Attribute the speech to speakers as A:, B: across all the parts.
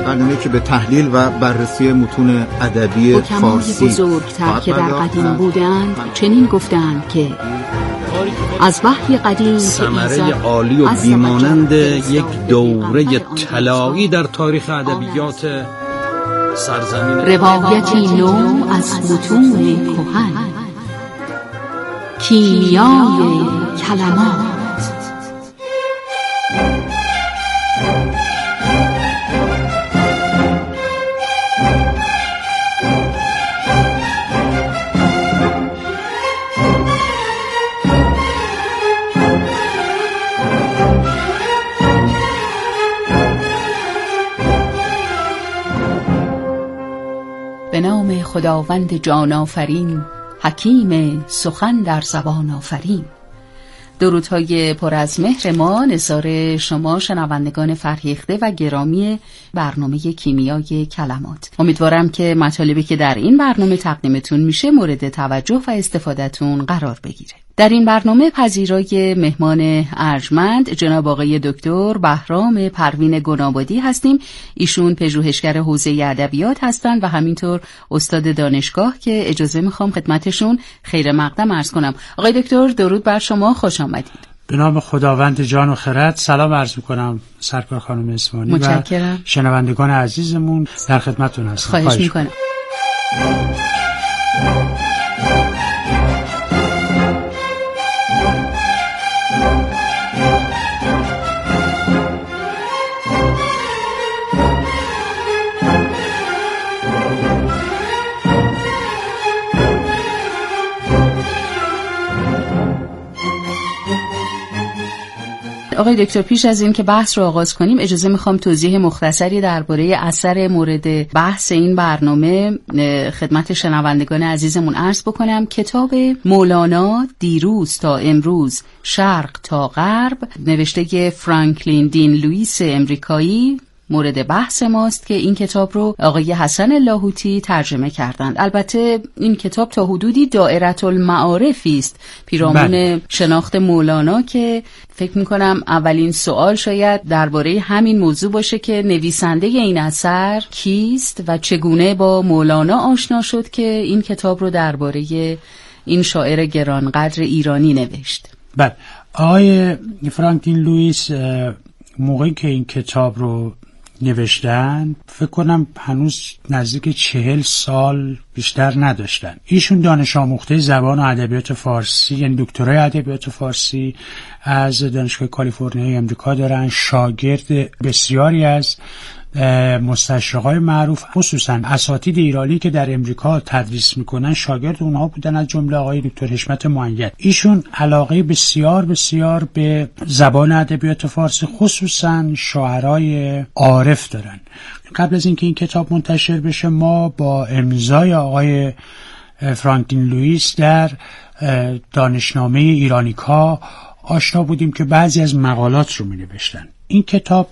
A: برنامه که به تحلیل و بررسی متون ادبی فارسی
B: بزرگتر که در قدیم بودند چنین گفتند که از وحی قدیم
C: ثمره عالی و بیمانند یک دوره طلایی در تاریخ ادبیات سرزمین،
B: روایتی نو از متون کهن، کیمیای کلمات. به نام خداوند جان آفرین، حکیم سخن در زبان آفرین. درودهای پر از مهر ما نثار شما شنوندگان فرهیخته و گرامی برنامه کیمیای کلمات. امیدوارم که مطالبی که در این برنامه تقدیمتون میشه مورد توجه و استفادهتون قرار بگیره. در این برنامه پذیرای مهمان ارجمند جناب آقای دکتر بهرام پروین گنابادی هستیم. ایشون پژوهشگر حوزه ادبیات هستند و همینطور استاد دانشگاه که اجازه میخوام خدمتشون خیر مقدم عرض کنم. آقای دکتر درود بر شما، خوش آمدید.
D: به نام خداوند جان و خرد سلام عرض میکنم سرکار خانم اسمانی و شنوندگان عزیزمون در خدمتتون هستم.
B: خواهش میکنم. آقای دکتر پیش از این که بحث رو آغاز کنیم اجازه میخوام توضیح مختصری درباره اثر مورد بحث این برنامه خدمت شنوندگان عزیزمون عرض بکنم. کتاب مولانا دیروز تا امروز، شرق تا غرب، نوشته فرانکلین دین لوئیس امریکایی مورد بحث ماست که این کتاب رو آقای حسن لاهوتی ترجمه کردند. البته این کتاب تا حدودی دائره المعارفی است پیرامون شناخت مولانا که فکر میکنم اولین سوال شاید درباره همین موضوع باشه که نویسنده این اثر کیست و چگونه با مولانا آشنا شد که این کتاب رو درباره این شاعر گرانقدر ایرانی نوشت.
D: بله، آقای فرانکلین لوئیس موقعی که این کتاب رو نوشتن فکر کنم هنوز نزدیک 40 سال بیشتر نداشتن. ایشون دانش آموخته زبان و ادبیات فارسی، یعنی دکترای ادبیات فارسی از دانشگاه کالیفرنیا امریکا دارن. شاگرد بسیاری از مستشرقای معروف، خصوصا اساتید ایرانی که در امریکا تدریس میکنن شاگرد اونها بودن، از جمله آقای دکتر حشمت مؤید. ایشون علاقه بسیار بسیار به زبان ادبیات فارسی، خصوصا شاعرای عارف دارن. قبل از اینکه این کتاب منتشر بشه ما با امضای آقای فرانکلین لوئیس در دانشنامه ایرانیکا آشنا بودیم که بعضی از مقالات رو می نوشتن. این کتاب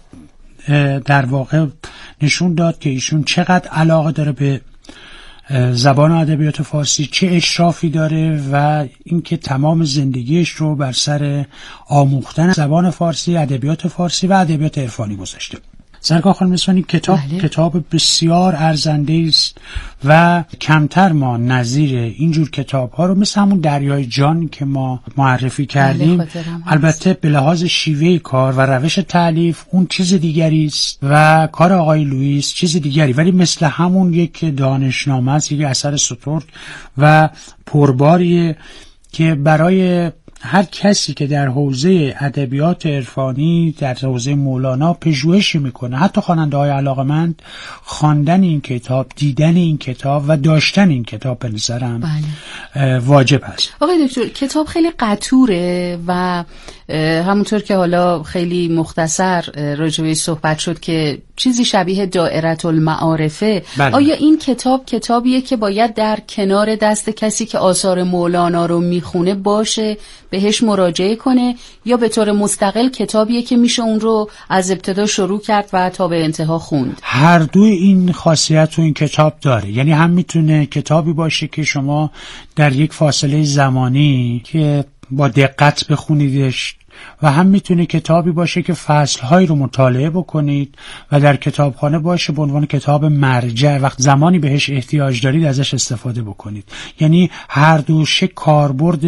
D: در واقع نشون داد که ایشون چقدر علاقه داره به زبان و ادبیات فارسی، چه اشرافی داره و اینکه تمام زندگیش رو بر سر آموختن زبان فارسی، ادبیات فارسی و ادبیات عرفانی گذاشته. سرکار خانم اسمانی کتاب بسیار ارزنده است و کمتر ما نظیر اینجور کتاب ها رو مثل همون دریای جان که ما معرفی کردیم، البته به لحاظ شیوه کار و روش تالیف اون چیز دیگری است و کار آقای لوئیس چیز دیگری، ولی مثل همون یک دانشنامه است، یک اثر سترگ و پرباریه که برای هر کسی که در حوزه ادبیات عرفانی، در حوزه مولانا پژوهشی میکنه، حتی خواننده‌های علاقه‌مند، خواندن این کتاب، دیدن این کتاب و داشتن این کتاب به نظرم واجب هست.
B: آقای دکتر کتاب خیلی قطوره و همونطور که حالا خیلی مختصر راجع صحبت شد که چیزی شبیه دائره المعارفه. آیا این کتاب کتابیه که باید در کنار دست کسی که آثار مولانا رو میخونه باشه بهش مراجعه کنه یا به طور مستقل کتابیه که میشه اون رو از ابتدا شروع کرد و تا به انتها خوند؟
D: هر دوی این خاصیت رو این کتاب داره. یعنی هم میتونه کتابی باشه که شما در یک فاصله زمانی که با دقت بخونیدش و هم میتونه کتابی باشه که فصلهایی رو مطالعه بکنید و در کتابخانه باشه به عنوان کتاب مرجع، وقت زمانی بهش احتیاج دارید ازش استفاده بکنید. یعنی هر دو کاربرد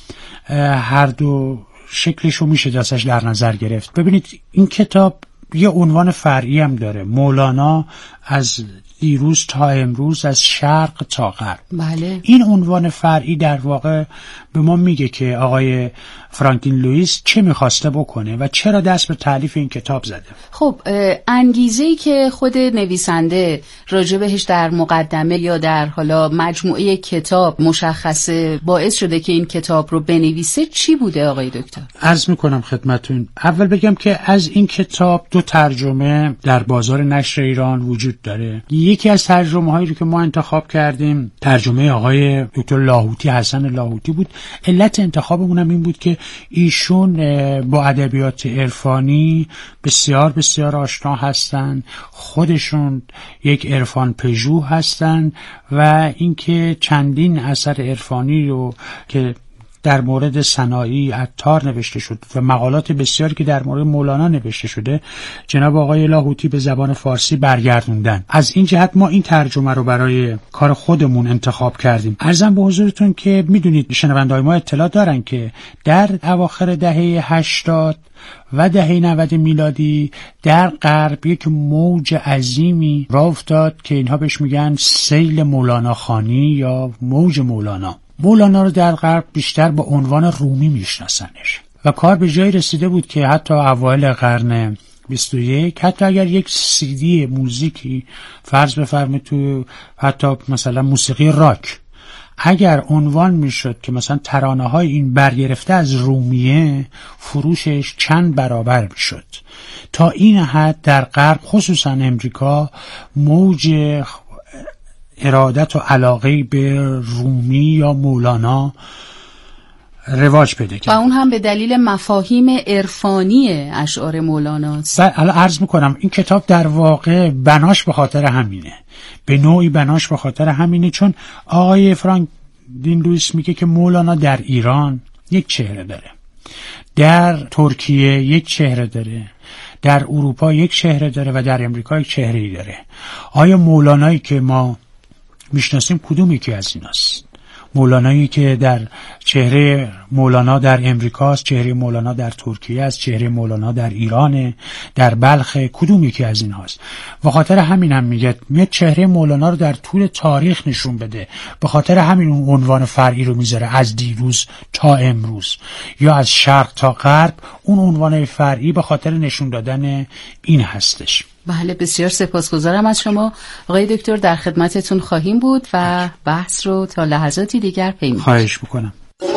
D: هر دو شکلش رو میشه دستش در نظر گرفت. ببینید این کتاب یه عنوان فرعی هم داره، مولانا از دیروز تا امروز، از شرق تا غرب.
B: بله.
D: این عنوان فرعی در واقع به ما میگه که آقای فرانکلین لوئیس چه میخواسته بکنه و چرا دست به تالیف این کتاب زده.
B: خب انگیزه‌ای که خود نویسنده راجع بهش در مقدمه یا در حالا مجموعه کتاب مشخصه باعث شده که این کتاب رو بنویسه چی بوده آقای دکتر؟
D: عرض میکنم خدمتون. اول بگم که از این کتاب 2 ترجمه در بازار نشر ایران وجود داره. یکی از ترجمه هایی رو که ما انتخاب کردیم ترجمه آقای دکتر لاهوتی، حسن لاهوتی بود. علت انتخابمون هم این بود که ایشون با ادبیات عرفانی بسیار بسیار آشنا هستن، خودشون یک عرفان پژوه هستن و اینکه چندین اثر عرفانی رو که در مورد سنایی عطار نوشته شد و مقالات بسیاری که در مورد مولانا نوشته شده جناب آقای لاهوتی به زبان فارسی برگردوندن. از این جهت ما این ترجمه رو برای کار خودمون انتخاب کردیم. عرضم به حضورتون که میدونید شنونده‌های ما اطلاع دارن که در اواخر دهه 80 و دهه 90 میلادی در غرب یک موج عظیمی راه افتاد که اینها بهش میگن سیل مولانا خوانی یا موج مولانا. مولانا رو در غرب بیشتر با عنوان رومی میشناسنش و کار به جایی رسیده بود که حتی اوایل قرن 21 حتی اگر یک CD موزیکی فرض بفرمایید تو حتی مثلا موسیقی راک اگر عنوان میشد که مثلا ترانه‌های این برگرفته از رومیه، فروشش چند برابر میشد. تا این حد در غرب خصوصا امریکا موج ارادت و علاقه به رومی یا مولانا رواج پیدا کرد
B: و اون هم به دلیل مفاهیم عرفانی اشعار مولاناست.
D: الان عرض میکنم این کتاب در واقع بناش به خاطر همینه، به نوعی بناش به خاطر همینه، چون آقای فرانکلین لوئیس میگه که مولانا در ایران یک چهره داره، در ترکیه یک چهره داره، در اروپا یک چهره داره و در امریکا یک چهره‌ای داره. آیا مولانایی که ما میشناسیم کدوم یکی از ایناست؟ مولانایی که در چهره مولانا در امریکاست، چهره مولانا در ترکیه است، چهره مولانا در ایرانه، در بلخ، کدوم یکی از این هاست؟ و خاطر همین هم میگه چهره مولانا رو در طول تاریخ نشون بده، به خاطر همین اون عنوان فرعی رو میذاره، از دیروز تا امروز یا از شرق تا غرب. اون عنوان فرعی به خاطر نشون دادن این هستش.
B: بله، بسیار سپاسگزارم از شما آقای دکتر، در خدمتتون خواهیم بود و بحث رو تا لحظاتی دیگر پی می‌بریم.
D: خواهش میکنم.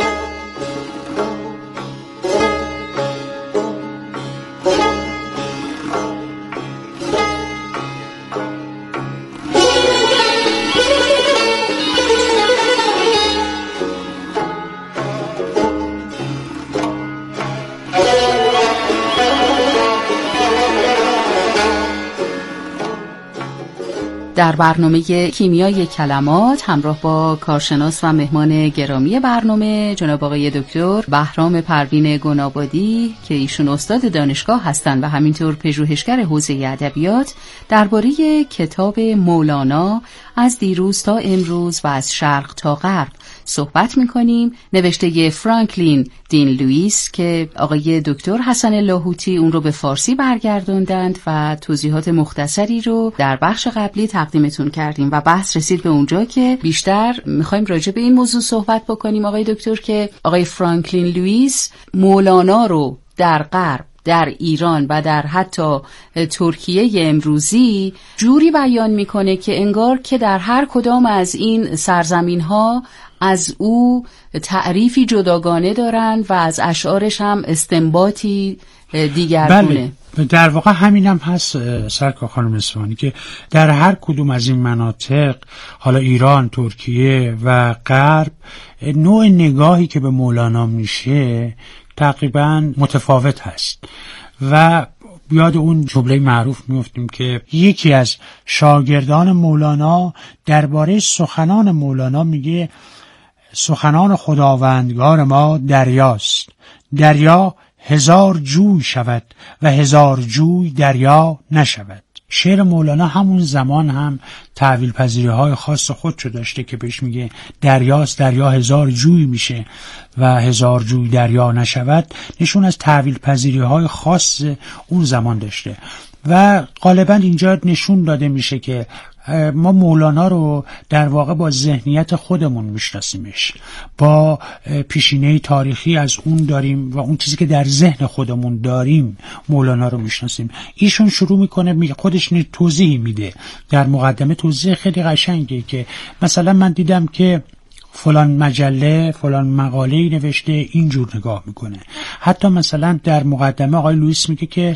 B: در برنامه کیمیای کلمات همراه با کارشناس و مهمان گرامی برنامه جناب آقای دکتر بهرام پروین گنابادی که ایشون استاد دانشگاه هستند و همینطور پژوهشگر حوزه ادبیات درباره کتاب مولانا از دیروز تا امروز و از شرق تا غرب صحبت می‌کنیم. نوشته فرانکلین دین لوئیس که آقای دکتر حسن لاهوتی اون رو به فارسی برگردوندند و توضیحات مختصری رو در بخش قبلی تقدیمتون کردیم و بحث رسید به اونجا که بیشتر می‌خوایم راجع به این موضوع صحبت بکنیم آقای دکتر که آقای فرانکلین لوئیس مولانا رو در غرب، در ایران و در حتی ترکیه امروزی جوری بیان میکنه که انگار که در هر کدام از این سرزمین ها از او تعریفی جداگانه دارن و از اشعارش هم استنباطی دیگرگونه.
D: بله، در واقع همین هم هست سرکار خانم اصفهانی که در هر کدوم از این مناطق، حالا ایران، ترکیه و غرب، نوع نگاهی که به مولانا میشه تقریبا متفاوت هست و یاد اون جمله معروف میفتیم که یکی از شاگردان مولانا درباره سخنان مولانا میگه سخنان خداوندگار ما دریاست، دریا هزار جوی شود و هزار جوی دریا نشود. شعر مولانا همون زمان هم تأویل پذیری های خاص خودشو داشته که بهش میگه دریاست، دریا هزار جوی میشه و هزار جوی دریا نشود، نشون از تأویل پذیری های خاص اون زمان داشته. و غالبا اینجا نشون داده میشه که ما مولانا رو در واقع با ذهنیت خودمون میشناسیمش، با پیشینه تاریخی از اون داریم و اون چیزی که در ذهن خودمون داریم مولانا رو میشناسیم. ایشون شروع میکنه خودش توضیح میده در مقدمه، توضیح خیلی قشنگه که مثلا من دیدم که فلان مجله فلان مقاله‌ای نوشته اینجور نگاه میکنه. حتی مثلا در مقدمه آقای لوئیس میگه که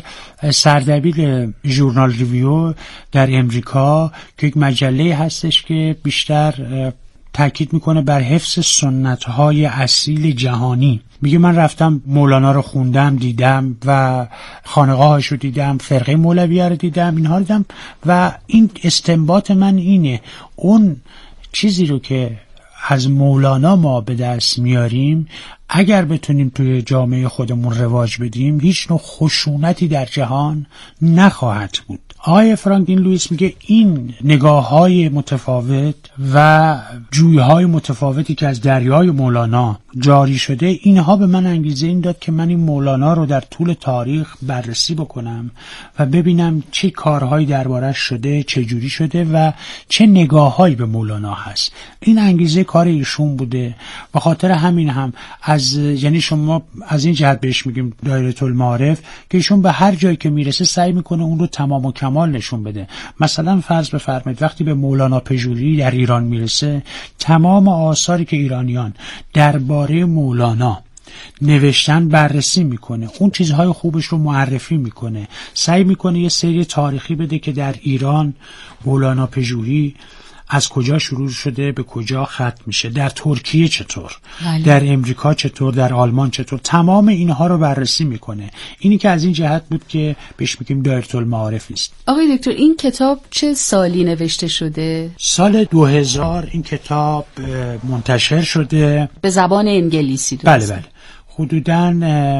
D: سردبیر ژورنال ریویو در امریکا که یک مجله هستش که بیشتر تاکید میکنه بر حفظ سنت‌های اصیل جهانی، میگه من رفتم مولانا رو خوندم، دیدم و خانقاهاش رو دیدم، فرقه مولویه رو دیدم، اینها رو دیدم و این استنباط من اینه، اون چیزی رو که از مولانا ما به دست میاریم اگر بتونیم توی جامعه خودمون رواج بدیم هیچ نوع خشونتی در جهان نخواهد بود. آقای فرانکلین لوئیس میگه این نگاه‌های متفاوت و جوی‌های متفاوتی که از دریای مولانا جاری شده، اینها به من انگیزه این داد که من این مولانا رو در طول تاریخ بررسی بکنم و ببینم چه کارهایی دربارش شده، چه جوری شده و چه نگاه‌هایی به مولانا هست. این انگیزه کار ایشون بوده و خاطر همین هم یعنی شما از این جهت بهش میگیم دایره المعارف که ایشون به هر جایی که میرسه سعی میکنه اون رو تمام و کمال نشون بده. مثلا فرض بفرمایید وقتی به مولانا پژوری در ایران میرسه، تمام آثاری که ایرانیان درباره مولانا نوشتن بررسی میکنه، اون چیزهای خوبش رو معرفی میکنه، سعی میکنه یه سری تاریخی بده که در ایران مولانا پژوری از کجا شروع شده به کجا ختم میشه، در ترکیه چطور، در امریکا چطور، در آلمان چطور، تمام اینها رو بررسی میکنه. اینی که از این جهت بود که بهش میگیم دایره المعارف است.
B: آقای دکتر این کتاب چه سالی نوشته شده؟
D: سال 2000 این کتاب منتشر شده به
B: زبان انگلیسی.
D: بله بله. حدوداً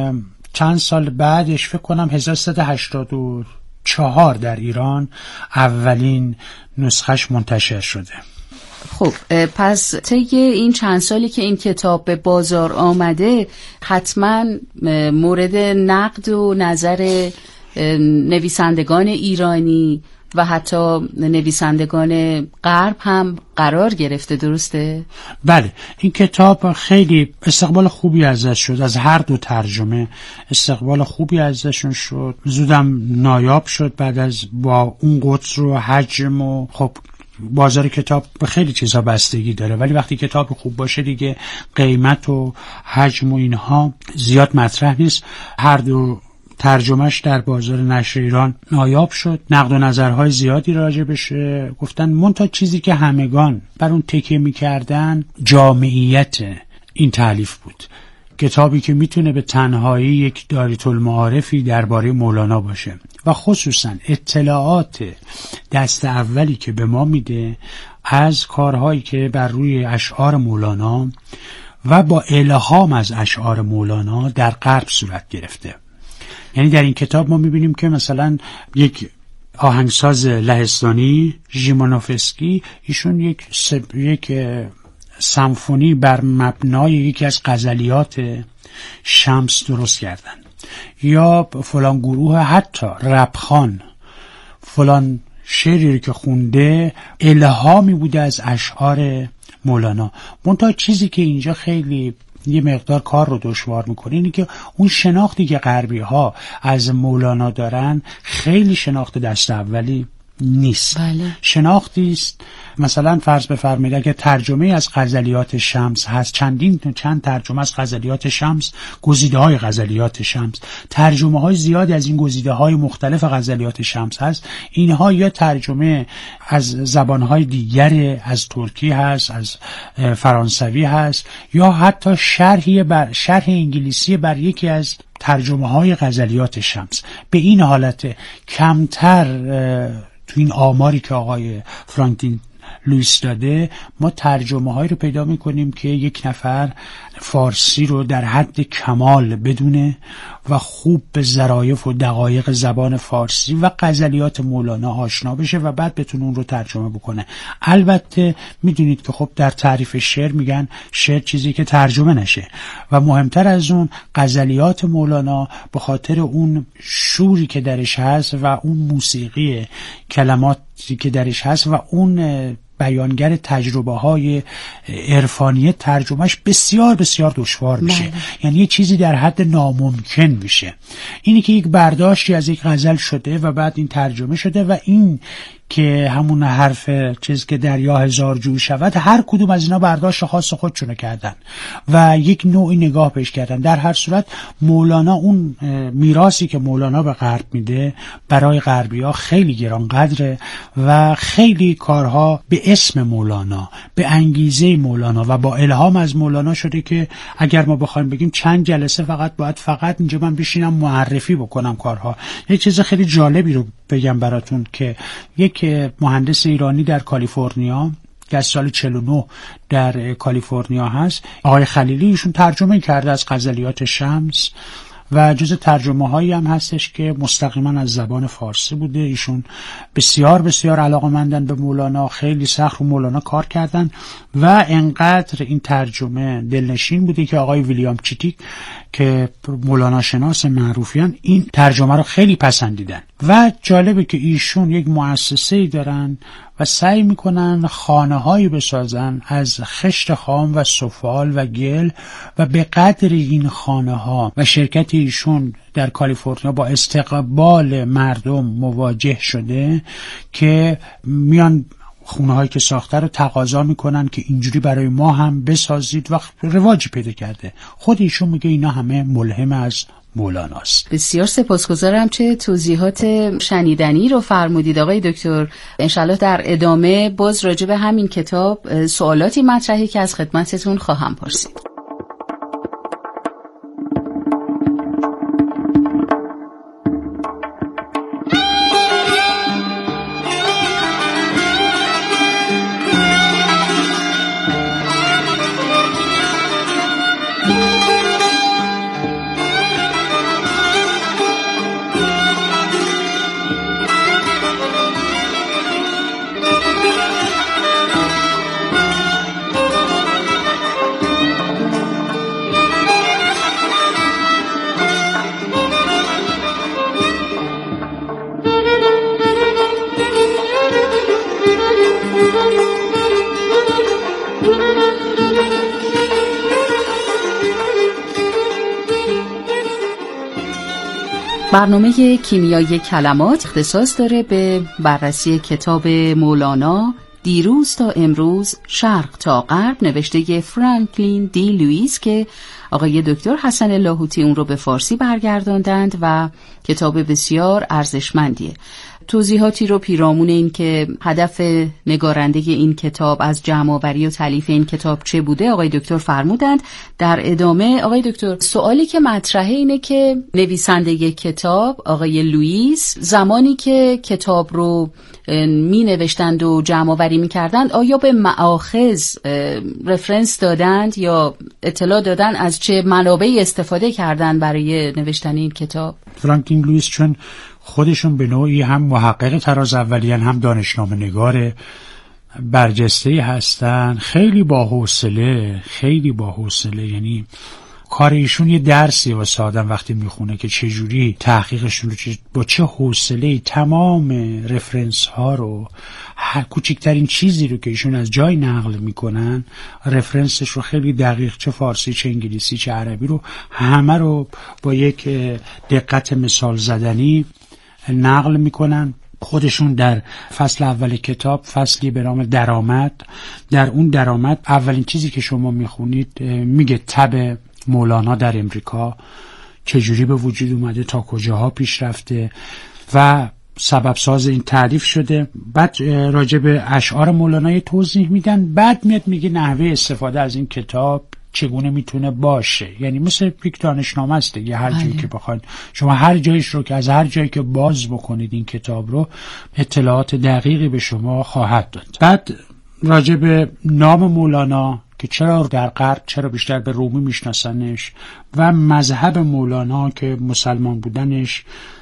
D: چند سال بعدش فکر کنم 1384 در ایران اولین نسخش منتشر شده.
B: خب پس طی این چند سالی که این کتاب به بازار آمده حتما مورد نقد و نظر نویسندگان ایرانی و حتی نویسندگان غرب هم قرار گرفته، درسته؟
D: بله، این کتاب خیلی استقبال خوبی ازش شد، از هر دو ترجمه استقبال خوبی ازشون شد، زودم نایاب شد بعد از با اون قطر و حجم و خب بازار کتاب به خیلی چیزا بستگی داره، ولی وقتی کتاب خوب باشه دیگه قیمت و حجم و اینها زیاد مطرح نیست. هر دو ترجمهش در بازار نشر ایران نایاب شد، نقد و نظرهای زیادی راجع بهش گفتن. منتها چیزی که همگان بر اون تکیه می‌کردن جامعیت این تالیف بود، کتابی که میتونه به تنهایی یک دایره المعارفی درباره مولانا باشه و خصوصا اطلاعات دست اولی که به ما میده از کارهایی که بر روی اشعار مولانا و با الهام از اشعار مولانا در غرب صورت گرفته. یعنی در این کتاب ما میبینیم که مثلا یک آهنگساز لهستانی ژیمانوفسکی ایشون یک سمفونی بر مبنای یکی از غزلیات شمس درست کردن، یا فلان گروه حتی ربخان فلان شعری که خونده الهامی بوده از اشعار مولانا. منتها چیزی که اینجا خیلی یه مقدار کار رو دشوار میکنه اینه که اون شناختی که غربی ها از مولانا دارن خیلی شناخت دست اولی نیست.
B: بله.
D: شناختی است مثلا فرض بفرمایید اگر ترجمه از غزلیات شمس هست، چند ترجمه از غزلیات شمس، گزیده های غزلیات شمس، ترجمه های زیادی از این گزیده های مختلف غزلیات شمس هست، اینها یا ترجمه از زبان های دیگر، از ترکی هست، از فرانسوی هست، یا حتی شرح انگلیسی بر یکی از ترجمه های غزلیات شمس. به این حالت کمتر تو این آماری که آقای فرانکلین لوئیس داده، ما ترجمه هایی رو پیدا میکنیم که یک نفر فارسی رو در حد کمال بدونه و خوب به ظرایف و دقایق زبان فارسی و غزلیات مولانا آشنا بشه و بعد بتونه اون رو ترجمه بکنه. البته میدونید که خب در تعریف شعر میگن شعر چیزی که ترجمه نشه و مهمتر از اون غزلیات مولانا به خاطر اون شوری که درش هست و اون موسیقی کلماتی که درش هست و اون بیانگر تجربه های عرفانی، ترجمهش بسیار بسیار دشوار میشه. یعنی یه چیزی در حد ناممکن میشه. اینی که یک برداشتی از یک غزل شده و بعد این ترجمه شده و این که همون حرف چیز که دریا هزار جوی شود، هر کدوم از اینا برداشت خاص خودشونو کردن و یک نوعی نگاه پیش کردن. در هر صورت مولانا اون میراثی که مولانا به غرب میده برای غربی‌ها خیلی گرانقدره و خیلی کارها به اسم مولانا، به انگیزه مولانا و با الهام از مولانا شده که اگر ما بخوایم بگیم چند جلسه فقط اینجا من بشینم معرفی بکنم کارها. یک چیز خیلی جالبی رو بگم براتون که یک مهندس ایرانی در کالیفرنیا که از سال 49 در کالیفرنیا هست، آقای خلیلی، ایشون ترجمه کرده از غزلیات شمس و جز ترجمه هایی هم هستش که مستقیما از زبان فارسی بوده. ایشون بسیار بسیار علاقه‌مندن به مولانا، خیلی سخت رو مولانا کار کردن و انقدر این ترجمه دلنشین بوده که آقای ویلیام چیتیک که مولانا شناس معروفیان این ترجمه رو خیلی پسندیدن و جالبه که ایشون یک مؤسسه‌ای دارن و سعی میکنن خانه‌هایی بسازن از خشت خام و سفال و گل و به قدر این خانه‌ها و شرکت ایشون در کالیفرنیا با استقبال مردم مواجه شده که میان خونه‌هایی که ساخته رو تقاضا میکنن که اینجوری برای ما هم بسازید و رواجی پیدا کرده. خود ایشون میگه اینا همه ملهم از مولاناست.
B: بسیار سپاسگزارم، چه توضیحات شنیدنی رو فرمودید آقای دکتر. انشالله در ادامه باز راجع به همین کتاب سوالاتی مطرحی که از خدمتتون خواهم پرسید. برنامه کیمیای کلمات اختصاص داره به بررسی کتاب مولانا دیروز تا امروز، شرق تا غرب، نوشته فرانکلین دی لوئیس که آقای دکتر حسن لاهوتی اون رو به فارسی برگرداندند و کتاب بسیار ارزشمندیه. توضیحاتی رو پیرامون این که هدف نگارنده این کتاب از جمع‌آوری و تالیف این کتاب چه بوده آقای دکتر فرمودند. در ادامه آقای دکتر، سوالی که مطرحه اینه که نویسنده کتاب آقای لوئیس زمانی که کتاب رو می نوشتند و جمع‌آوری می کردند آیا به مآخذ رفرنس دادند یا اطلاع دادند از چه منابعی استفاده کردند برای نوشتن این کتاب؟
D: فرانکلین لوئیس چون خودشون به نوعی هم محقق طراز اولیه‌اند هم دانشنامه نگار برجسته‌ای هستن، خیلی با حوصله، یعنی کار ایشون یه درسی واسه آدم وقتی میخونه که چجوری تحقیقشون رو با چه حوصله‌ای تمام رفرنس ها رو، هر کوچکترین چیزی رو که ایشون از جای نقل میکنن رفرنسش رو خیلی دقیق، چه فارسی چه انگلیسی چه عربی رو، همه رو با یک دقت مثال زدنی نقل میکنن. خودشون در فصل اول کتاب فصلی به نام درآمد، در اون درآمد اولین چیزی که شما میخونید میگه تب مولانا در امریکا چجوری به وجود اومده، تا کجاها پیش رفته و سبب ساز این تعریف شده. بعد راجع به اشعار مولانا توضیح میدن، بعد میگه نحوه استفاده از این کتاب چگونه میتونه باشه. یعنی مثل یک دانشنامه است دیگه، هر جایی که بخواید شما هر جایش رو که از هر جایی که باز بکنید این کتاب رو اطلاعات دقیقی به شما خواهد داد. بعد راجع به نام مولانا که چرا در غرب چرا بیشتر به رومی میشناسنش و مذهب مولانا که مسلمان بودنش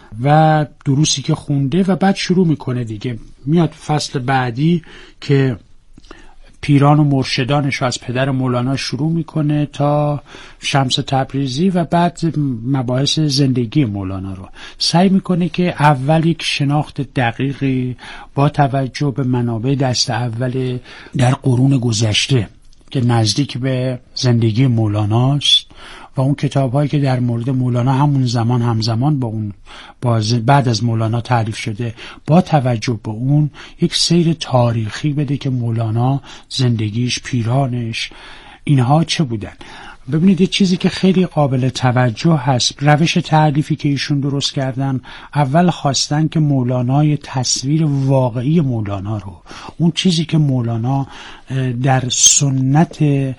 D: و دروسی که خونده و بعد شروع میکنه دیگه. میاد فصل بعدی که پیران و مرشدانش از پدر مولانا شروع میکنه تا شمس تبریزی و بعد مباحث زندگی مولانا رو سعی میکنه که اول یک شناخت دقیقی با توجه به منابع دست اول در قرون گذشته که نزدیک به زندگی مولاناست و اون کتاب‌هایی که در مورد مولانا همون زمان همزمان با اون بعد از مولانا تألیف شده با توجه به اون یک سیر تاریخی بده که مولانا زندگیش، پیرانش، اینها چه بودن. ببینید یه چیزی که خیلی قابل توجه هست، روش تألیفی که ایشون درست کردن، اول خواستن که مولانا یه تصویر واقعی مولانا رو، اون چیزی که مولانا در سنت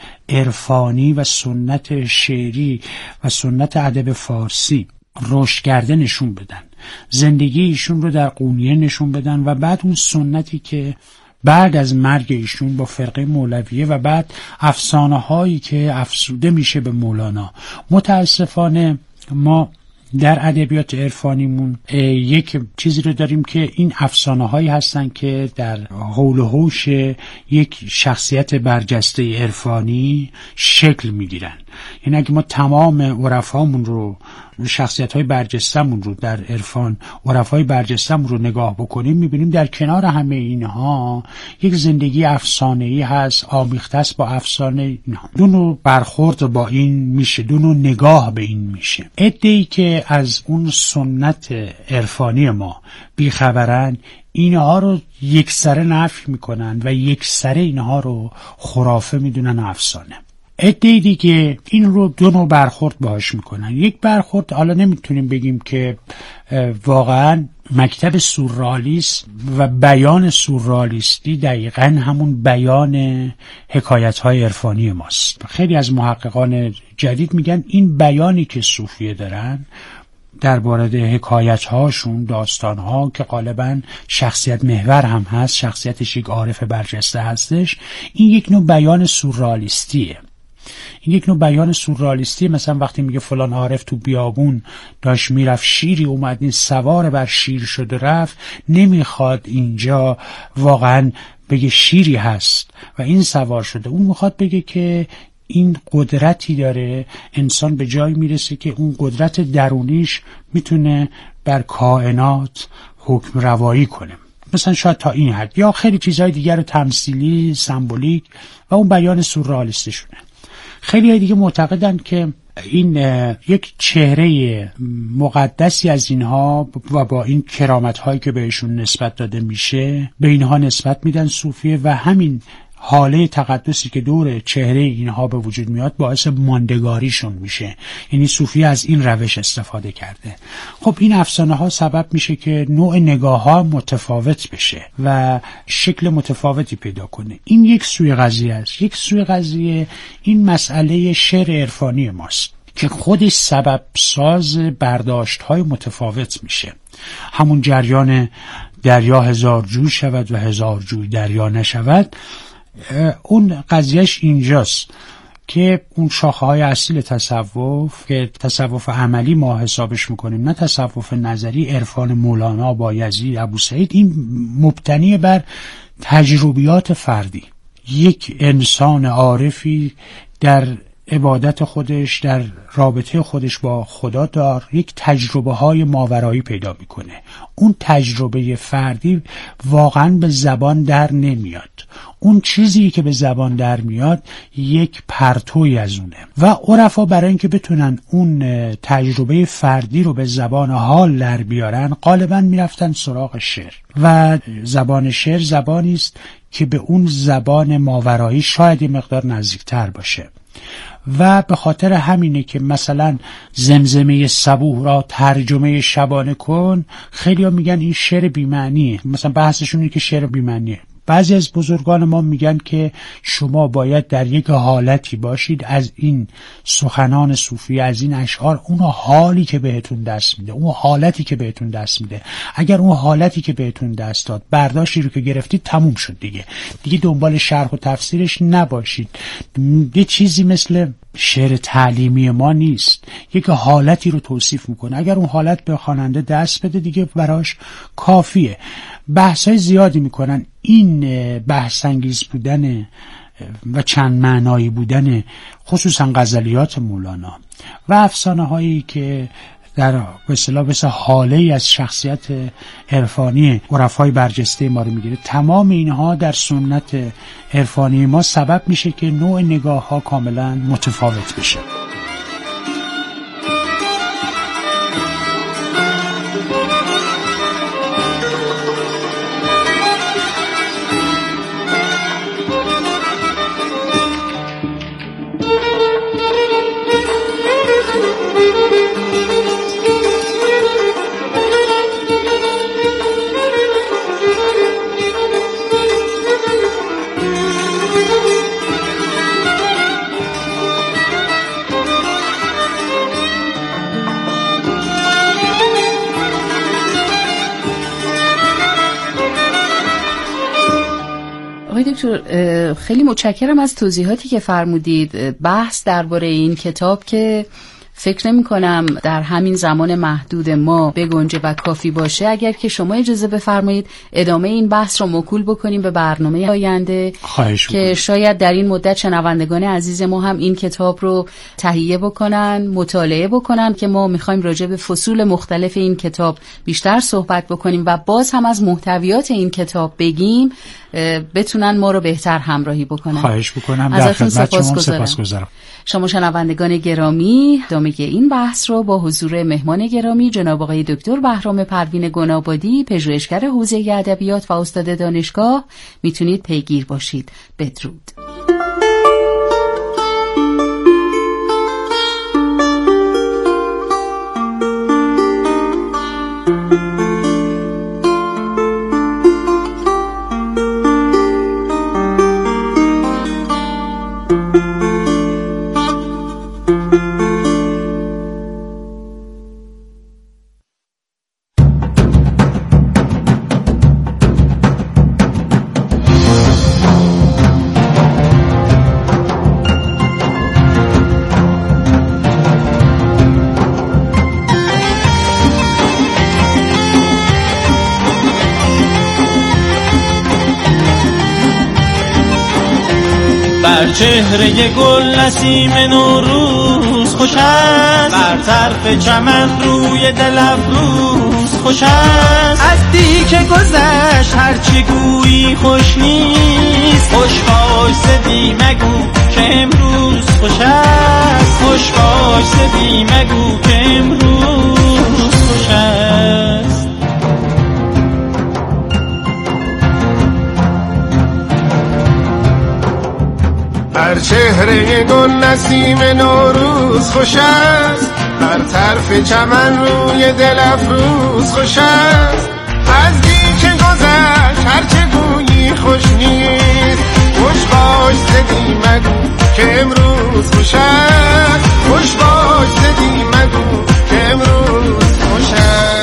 D: عرفانی و سنت شعری و سنت ادب فارسی رشد کرده نشون بدن، زندگی ایشون رو در قونیه نشون بدن و بعد اون سنتی که بعد از مرگ ایشون با فرقه مولویه و بعد افسانه هایی که افسوده میشه به مولانا. متاسفانه ما در ادبیات عرفانیمون یک چیزی رو داریم که این افسانه هایی هستن که در حول و حوش یک شخصیت برجسته عرفانی شکل میگیرن. یعنی اگه ما تمام عرفامون رو، شخصیت های برجستمون رو در عرفان، عرفای برجستمون رو نگاه بکنیم، میبینیم در کنار همه اینها یک زندگی افسانه‌ای هست، آمیخته است با افسانه اینها. دو نوع برخورد با این میشه، دو نوع نگاه به این میشه. عده‌ای که از اون سنت عرفانی ما بیخبرن اینها رو یکسره نفی میکنن و یکسره اینها رو خرافه میدونن و افسانه. عده‌ای دیگه این رو دو نوع برخورد باهاش میکنن. یک برخورد، حالا نمیتونیم بگیم که واقعا مکتب سورئالیسم و بیان سورئالیستی دقیقاً همون بیان حکایت‌های عرفانی ماست. خیلی از محققان جدید میگن این بیانی که صوفیه دارن درباره حکایت‌هاشون، داستان‌ها که غالباً شخصیت محور هم هست، شخصیتش یک عارف برجسته هستش، این یک نوع بیان سورئالیستیه. این یک نوع بیان سورئالیستی. مثلا وقتی میگه فلان عارف تو بیابون داشت میرفت، شیری اومد این سوار بر شیر شد و رفت، نمیخواد اینجا واقعا بگه شیری هست و این سوار شده، اون میخواد بگه که این قدرتی داره، انسان به جایی میرسه که اون قدرت درونیش میتونه بر کائنات حکم روایی کنه. مثلا شاید تا این حد، یا خیلی چیزهای دیگر تمثیلی، سمبولیک و اون بیان سورئالیستشونه. خیلی های دیگه معتقدن که این یک چهره مقدسی از اینها و با این کرامت هایی که بهشون نسبت داده میشه به اینها نسبت میدن صوفیه و همین حاله تقدسی که دور چهره اینها به وجود میاد باعث ماندگاریشون میشه. یعنی صوفی از این روش استفاده کرده. خب این افسانه ها سبب میشه که نوع نگاه ها متفاوت بشه و شکل متفاوتی پیدا کنه. این یک سوی قضیه است. یک سوی قضیه این مسئله شعر عرفانی ماست که خودش سبب ساز برداشت های متفاوت میشه. همون جریان دریا هزار جو شود و هزار جوی دریا نشود، اون قضیهش اینجاست که اون شاخه های اصیل تصوف که تصوف عملی ما حسابش میکنیم، نه تصوف نظری، عرفان مولانا، بایزید، ابوسعید، این مبتنی بر تجربیات فردی. یک انسان عارفی در عبادت خودش، در رابطه خودش با خدا یک تجربه های ماورایی پیدا میکنه. اون تجربه فردی واقعا به زبان در نمیاد. اون چیزی که به زبان در میاد یک پرتوی از اونه و عرفا برای اینکه بتونن اون تجربه فردی رو به زبان حال در بیارن غالبا میرفتن سراغ شعر و زبان شعر زبانی است که به اون زبان ماورایی شاید یه مقدار نزدیکتر باشه و به خاطر همینه که مثلا زمزمه صبوح را ترجمه شبانه کن، خیلی ها میگن این شعر بی‌معنیه. مثلا بحثشون اینه که شعر بی‌معنیه. بعضی از بزرگان ما میگن که شما باید در یک حالتی باشید از این سخنان صوفی، از این اشعار، اون حالی که بهتون دست میده، اون حالتی که بهتون دست میده. اگر اون حالتی که بهتون دست داد، برداشتی رو که گرفتید، تموم شد دیگه دنبال شرح و تفسیرش نباشید. یه چیزی مثل شعر تعلیمی ما نیست، یک حالتی رو توصیف میکنه. اگر اون حالت به خواننده دست بده دیگه براش کافیه. بحثای زیادی میکنن. این بحث انگیز بودن و چند معنایی بودن خصوصا غزلیات مولانا و افسانه هایی که در به اصطلاح مثل حاله از شخصیت عرفانی عرفای برجسته ما رو میگیره، تمام اینها در سنت عرفانی ما سبب میشه که نوع نگاه ها کاملا متفاوت بشه.
B: خیلی متشکرم از توضیحاتی که فرمودید. بحث درباره این کتاب که فکر نمی کنم در همین زمان محدود ما بگنجه و کافی باشه. اگر که شما اجازه بفرمایید ادامه این بحث رو موکول بکنیم به برنامه آینده که شاید در این مدت شنوندگان عزیز ما هم این کتاب رو تهیه بکنن، مطالعه بکنن، که ما میخوایم راجع به فصول مختلف این کتاب بیشتر صحبت بکنیم و باز هم از محتویات این کتاب بگیم، بتونن ما رو بهتر همراهی بکنن.
D: خواهش بکنم. در خدمت شما سپاسگزارم.
B: شما شنوندگان گرامی، ادامه این بحث رو با حضور مهمان گرامی جناب آقای دکتر بهرام پروین گنابادی، پژوهشگر حوزه ادبیات و استاد دانشگاه، میتونید پیگیر باشید. بدرود.
E: بر چهره گل نسیم نوروز خوش است، بر طرف چمن روی دل افروز خوش است. از دی که گذشت هرچی گویی خوش نیست، خوش باش زدی مگو که امروز خوش است. خوش باش زدی مگو که امروز خوش است.
F: بر چهره گل نسیم نوروز خوش است، بر طرف چمن روی دل افروز خوش است. از دی که گذشت هرچه گویی خوش نیست، خوش باش زدی مگو که امروز خوش است. خوش باش زدی مگو که امروز خوش است.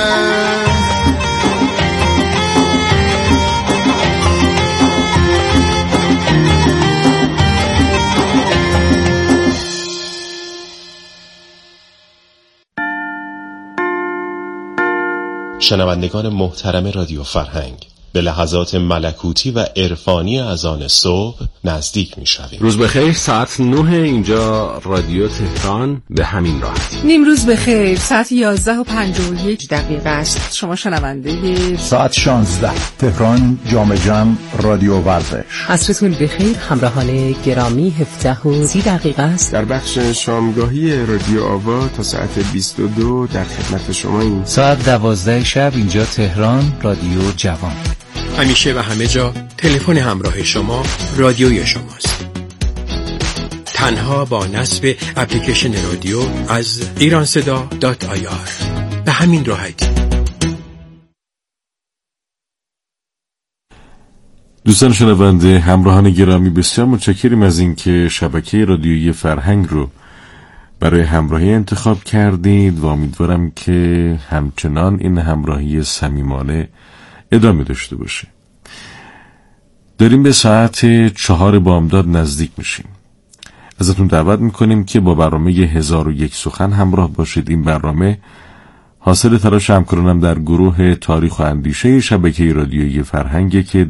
G: شنوندگان محترم رادیو فرهنگ، به لحظات ملکوتی و عرفانی اذان صبح نزدیک می‌شویم.
C: روز بخیر، ساعت 9 اینجا رادیو تهران، به همین راحتی.
H: نیمروز بخیر، ساعت 11:51 است. شما شنونده
I: ساعت 16 تهران جام جم رادیو ورزش.
J: عصرتون بخیر همراهان گرامی، 17:30 است.
K: در بخش شامگاهی رادیو آوا تا ساعت 22 در خدمت شماییم.
L: ساعت 12 شب اینجا تهران رادیو جوان.
M: همیشه و همه جا تلفن همراه شما رادیوی شماست. تنها با نصب اپلیکیشن رادیو از ایرانصدا.ir. به همین راحتی.
N: دوستان شنونده، همراهان گرامی، بسیار متشکریم از اینکه شبکه رادیویی فرهنگ رو برای همراهی انتخاب کردید و امیدوارم که همچنان این همراهی صمیمانه ادامه داشته باشه. داریم به ساعت 4 بامداد نزدیک میشیم. ازتون دعوت میکنیم که با برنامه 1001 سخن همراه باشید. این برنامه حاصل تلاش همکارانم در گروه تاریخ و اندیشه شبکه رادیویی فرهنگ که